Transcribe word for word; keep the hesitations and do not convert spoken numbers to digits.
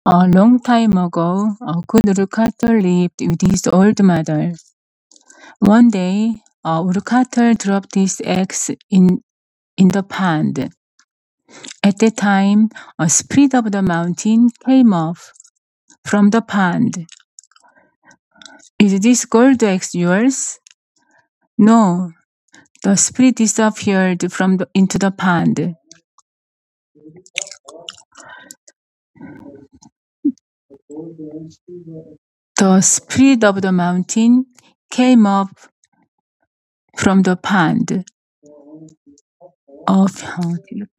A long time ago, a good woodcutter lived with his old mother. One day, a woodcutter dropped his axe in, in the pond. At that time, a spirit of the mountain came up from the pond. Is this gold axe yours? No, the spirit disappeared from the, into the pond. The spirit of the mountain came up from the pond. Of,